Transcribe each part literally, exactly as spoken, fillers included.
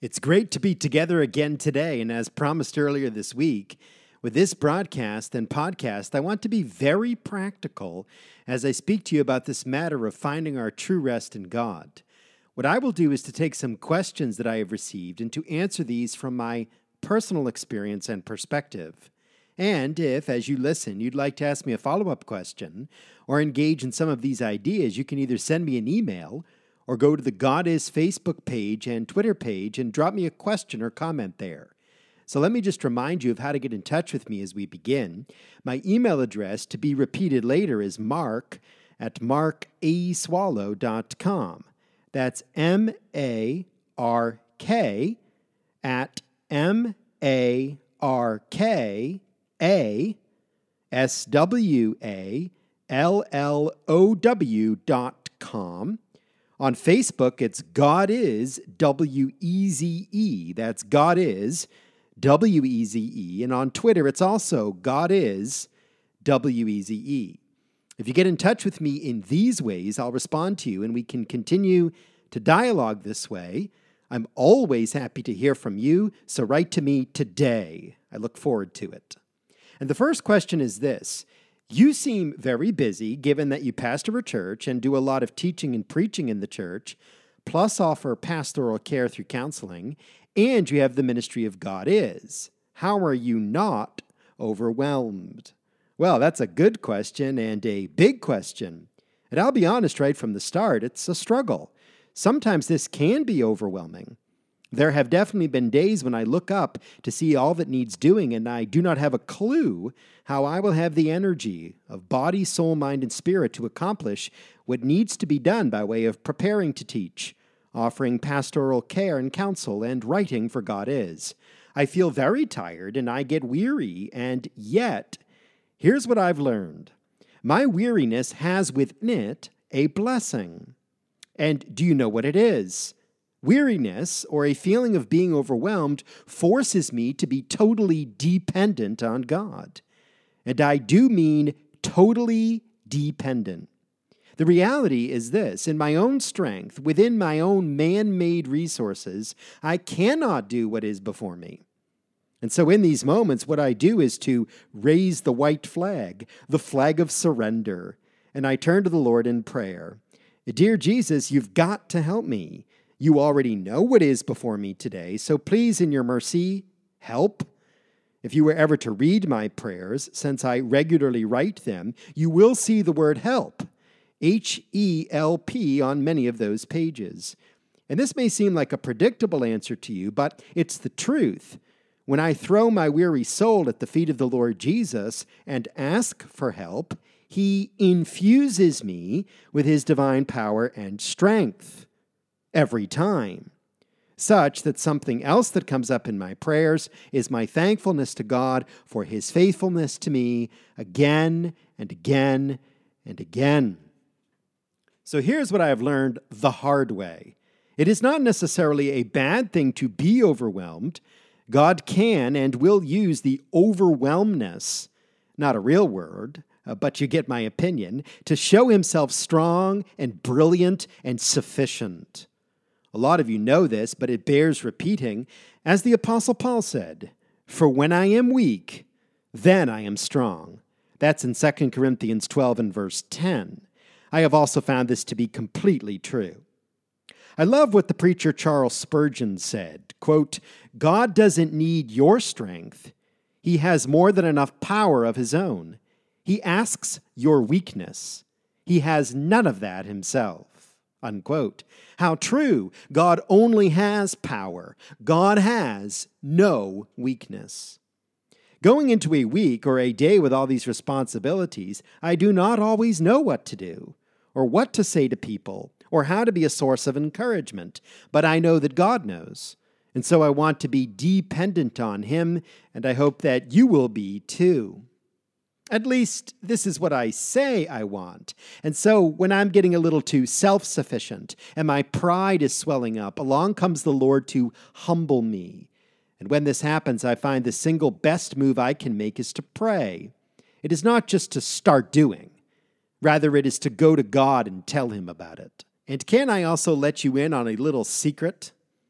It's great to be together again today, and as promised earlier this week, with this broadcast and podcast, I want to be very practical as I speak to you about this matter of finding our true rest in God. What I will do is to take some questions that I have received and to answer these from my personal experience and perspective. And if, as you listen, you'd like to ask me a follow-up question or engage in some of these ideas, you can either send me an email or go to the God Is Facebook page and Twitter page and drop me a question or comment there. So let me just remind you of how to get in touch with me as we begin. My email address, to be repeated later, is mark at mark a swallow dot com. That's M A R K at M A R K A S W A L L O W dot com. On Facebook, it's God Is, W E Z E. That's God Is, W E Z E. And on Twitter, it's also God Is, W E Z E. If you get in touch with me in these ways, I'll respond to you and we can continue to dialogue this way. I'm always happy to hear from you, so write to me today. I look forward to it. And the first question is this. You seem very busy, given that you pastor a church and do a lot of teaching and preaching in the church, plus offer pastoral care through counseling, and you have the ministry of God Is. How are you not overwhelmed? Well, that's a good question and a big question. And I'll be honest right from the start, it's a struggle. Sometimes this can be overwhelming. There have definitely been days when I look up to see all that needs doing, and I do not have a clue how I will have the energy of body, soul, mind, and spirit to accomplish what needs to be done by way of preparing to teach, offering pastoral care and counsel, and writing for God Is. I feel very tired, and I get weary, and yet, here's what I've learned. My weariness has within it a blessing. And do you know what it is? Weariness, or a feeling of being overwhelmed, forces me to be totally dependent on God. And I do mean totally dependent. The reality is this: in my own strength, within my own man-made resources, I cannot do what is before me. And so in these moments, what I do is to raise the white flag, the flag of surrender, and I turn to the Lord in prayer. Dear Jesus, you've got to help me. You already know what is before me today, so please, in your mercy, help. If you were ever to read my prayers, since I regularly write them, you will see the word help, H E L P, on many of those pages. And this may seem like a predictable answer to you, but it's the truth. When I throw my weary soul at the feet of the Lord Jesus and ask for help, He infuses me with His divine power and strength. Every time, such that something else that comes up in my prayers is my thankfulness to God for His faithfulness to me again and again and again. So here's what I have learned the hard way. It is not necessarily a bad thing to be overwhelmed. God can and will use the overwhelmness, not a real word, uh, but you get my opinion, to show Himself strong and brilliant and sufficient. A lot of you know this, but it bears repeating. As the Apostle Paul said, "For when I am weak, then I am strong." That's in Second Corinthians twelve and verse ten. I have also found this to be completely true. I love what the preacher Charles Spurgeon said, quote, "God doesn't need your strength. He has more than enough power of His own. He asks your weakness. He has none of that Himself." Unquote. How true. God only has power. God has no weakness. Going into a week or a day with all these responsibilities, I do not always know what to do, or what to say to people, or how to be a source of encouragement, but I know that God knows. And so I want to be dependent on Him, and I hope that you will be too. At least, this is what I say I want. And so, when I'm getting a little too self-sufficient and my pride is swelling up, along comes the Lord to humble me. And when this happens, I find the single best move I can make is to pray. It is not just to start doing. Rather, it is to go to God and tell Him about it. And can I also let you in on a little secret?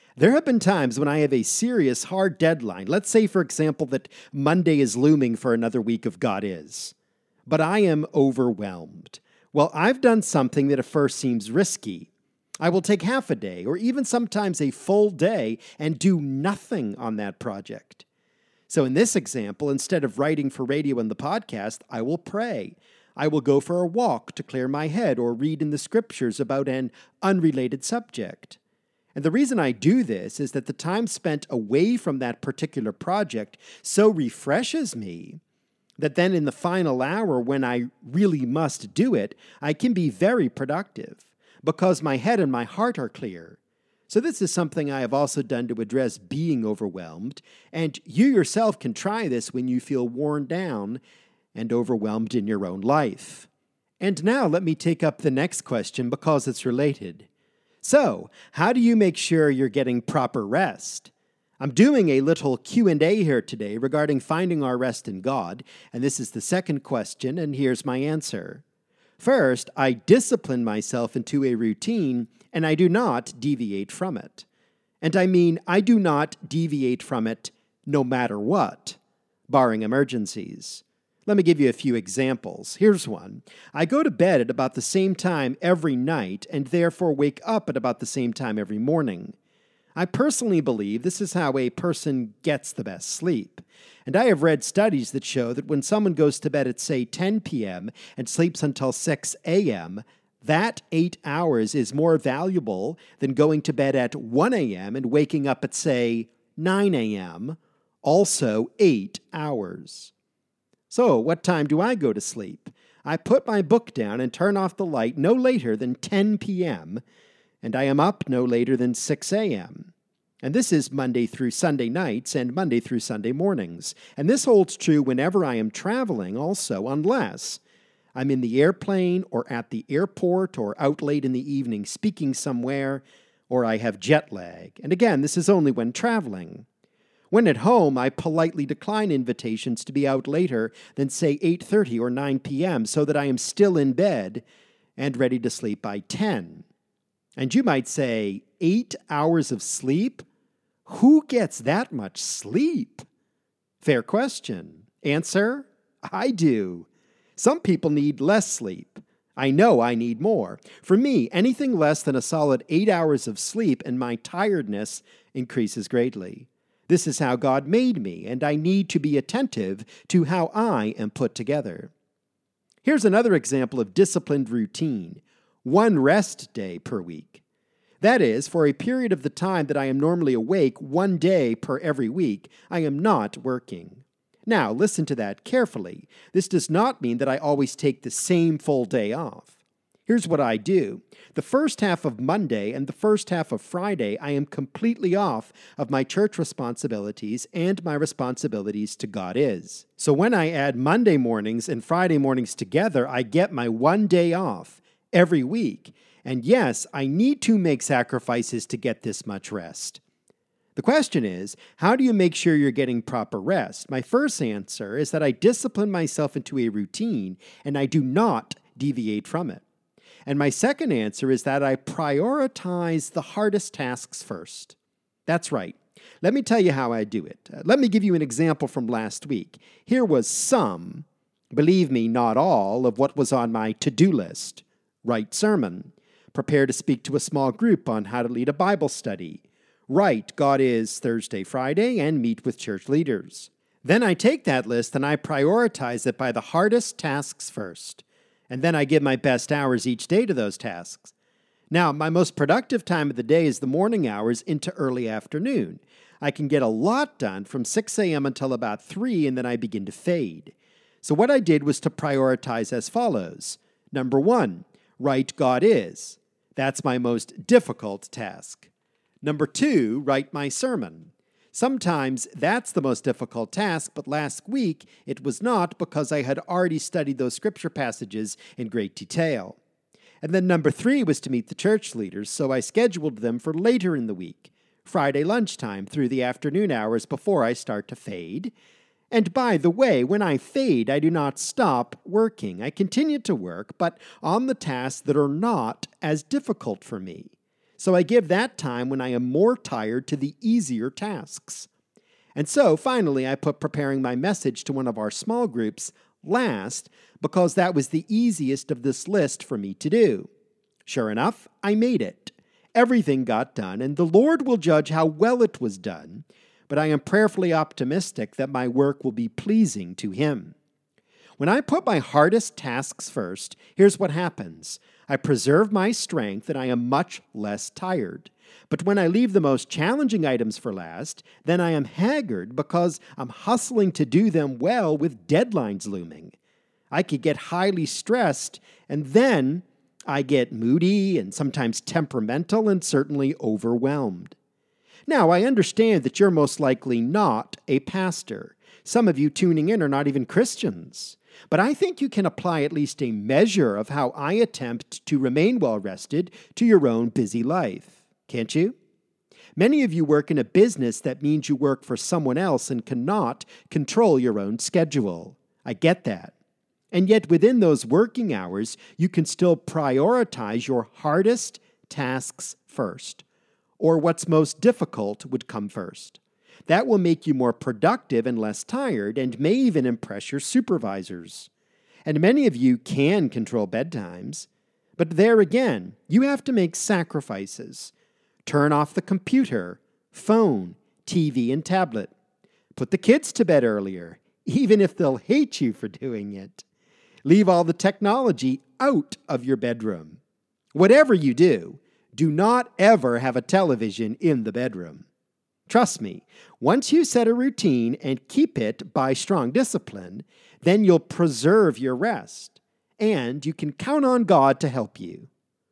There have been times when I have a serious, hard deadline. Let's say, for example, that Monday is looming for another week of God Is. But I am overwhelmed. Well, I've done something that at first seems risky. I will take half a day, or even sometimes a full day, and do nothing on that project. So in this example, instead of writing for radio and the podcast, I will pray. I will go for a walk to clear my head or read in the scriptures about an unrelated subject. And the reason I do this is that the time spent away from that particular project so refreshes me that then in the final hour when I really must do it, I can be very productive because my head and my heart are clear. So this is something I have also done to address being overwhelmed, and you yourself can try this when you feel worn down and overwhelmed in your own life. And now let me take up the next question because it's related. So, how do you make sure you're getting proper rest? I'm doing a little Q and A here today regarding finding our rest in God, and this is the second question, and here's my answer. First, I discipline myself into a routine, and I do not deviate from it. And I mean, I do not deviate from it no matter what, barring emergencies. Let me give you a few examples. Here's one. I go to bed at about the same time every night and therefore wake up at about the same time every morning. I personally believe this is how a person gets the best sleep. And I have read studies that show that when someone goes to bed at, say, ten p.m. and sleeps until six a.m., that eight hours is more valuable than going to bed at one a.m. and waking up at, say, nine a.m., also eight hours. So, what time do I go to sleep? I put my book down and turn off the light no later than ten p.m., and I am up no later than six a.m. And this is Monday through Sunday nights and Monday through Sunday mornings. And this holds true whenever I am traveling also, unless I'm in the airplane or at the airport or out late in the evening speaking somewhere, or I have jet lag. And again, this is only when traveling. When at home, I politely decline invitations to be out later than, say, eight thirty or nine p.m. so that I am still in bed and ready to sleep by ten. And you might say, eight hours of sleep? Who gets that much sleep? Fair question. Answer, I do. Some people need less sleep. I know I need more. For me, anything less than a solid eight hours of sleep and my tiredness increases greatly. This is how God made me, and I need to be attentive to how I am put together. Here's another example of disciplined routine. One rest day per week. That is, for a period of the time that I am normally awake, one day per every week, I am not working. Now, listen to that carefully. This does not mean that I always take the same full day off. Here's what I do. The first half of Monday and the first half of Friday, I am completely off of my church responsibilities and my responsibilities to God Is. So when I add Monday mornings and Friday mornings together, I get my one day off every week. And yes, I need to make sacrifices to get this much rest. The question is, how do you make sure you're getting proper rest? My first answer is that I discipline myself into a routine and I do not deviate from it. And my second answer is that I prioritize the hardest tasks first. That's right. Let me tell you how I do it. Uh, let me give you an example from last week. Here was some, believe me, not all, of what was on my to-do list. Write sermon. Prepare to speak to a small group on how to lead a Bible study. Write God Is Thursday, Friday, and meet with church leaders. Then I take that list and I prioritize it by the hardest tasks first. And then I give my best hours each day to those tasks. Now, my most productive time of the day is the morning hours into early afternoon. I can get a lot done from six a.m. until about three, and then I begin to fade. So what I did was to prioritize as follows. Number one, write God Is. That's my most difficult task. Number two, write my sermon. Sometimes that's the most difficult task, but last week it was not because I had already studied those scripture passages in great detail. And then number three was to meet the church leaders, so I scheduled them for later in the week, Friday lunchtime through the afternoon hours before I start to fade. And by the way, when I fade, I do not stop working. I continue to work, but on the tasks that are not as difficult for me. So I give that time when I am more tired to the easier tasks. And so, finally, I put preparing my message to one of our small groups last because that was the easiest of this list for me to do. Sure enough, I made it. Everything got done, and the Lord will judge how well it was done, but I am prayerfully optimistic that my work will be pleasing to Him. When I put my hardest tasks first, here's what happens. I preserve my strength and I am much less tired. But when I leave the most challenging items for last, then I am haggard because I'm hustling to do them well with deadlines looming. I could get highly stressed, and then I get moody and sometimes temperamental and certainly overwhelmed. Now, I understand that you're most likely not a pastor. Some of you tuning in are not even Christians. But I think you can apply at least a measure of how I attempt to remain well-rested to your own busy life. Can't you? Many of you work in a business that means you work for someone else and cannot control your own schedule. I get that. And yet within those working hours, you can still prioritize your hardest tasks first, or what's most difficult would come first. That will make you more productive and less tired, and may even impress your supervisors. And many of you can control bedtimes, but there again, you have to make sacrifices. Turn off the computer, phone, T V, and tablet. Put the kids to bed earlier, even if they'll hate you for doing it. Leave all the technology out of your bedroom. Whatever you do, do not ever have a television in the bedroom. Trust me, once you set a routine and keep it by strong discipline, then you'll preserve your rest, and you can count on God to help you.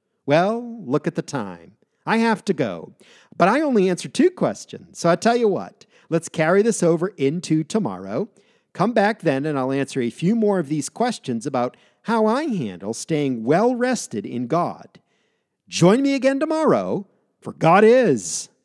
Well, look at the time. I have to go, but I only answered two questions, so I tell you what, let's carry this over into tomorrow. Come back then, and I'll answer a few more of these questions about how I handle staying well-rested in God. Join me again tomorrow, for God is